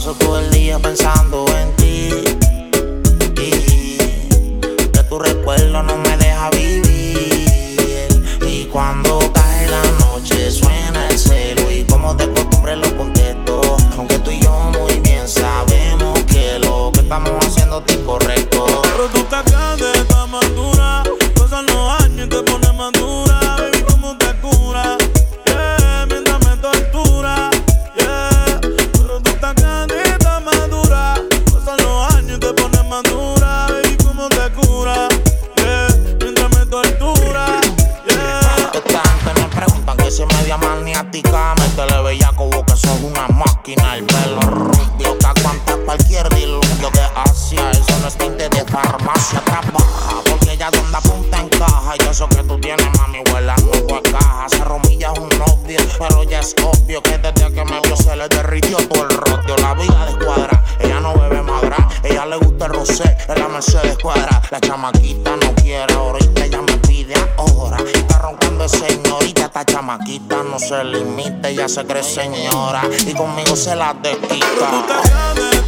paso todo el día pensando en ti. Y que tu recuerdo no me deja vivir. Y cuando cae la noche suena el celo y como de costumbre lo contesto. Aunque tú y yo muy bien sabemos que lo que estamos haciendo es incorrecto. Pero tú estás grande, estás madura. Pasan los años y te pones madura. Baby, ¿cómo te cura? Yeah, mientras me tortura. Yeah, pero tú estás grande, estás madura. Pasan los años y te pones madura. Baby, ¿cómo te cura? Yeah, mientras me tortura. Yeah. Esta gente me preguntan que si es media maniática. Métele bellaco vos que sos una máquina. El pelo rubio que aguanta cualquier diluvio. Que hacia eso no es tinte de farmacia. Trabaja porque ella donde apunta encaja. Y eso que tú tienes, mami, huela no fue caja. Se romilla es un novio, pero ya es obvio que desde que me vio se le derritió todo el rodio. La vida de escuadra, ella no bebe madra. Ella le gusta el rosé, en la Mercedes cuadra. La chamaquita no quiere ahorita, ella me pide ahora. Está roncando de señorita, esta chamaquita no se limita. Ella se cree señora y conmigo se la desquita. Pero tú estás grande,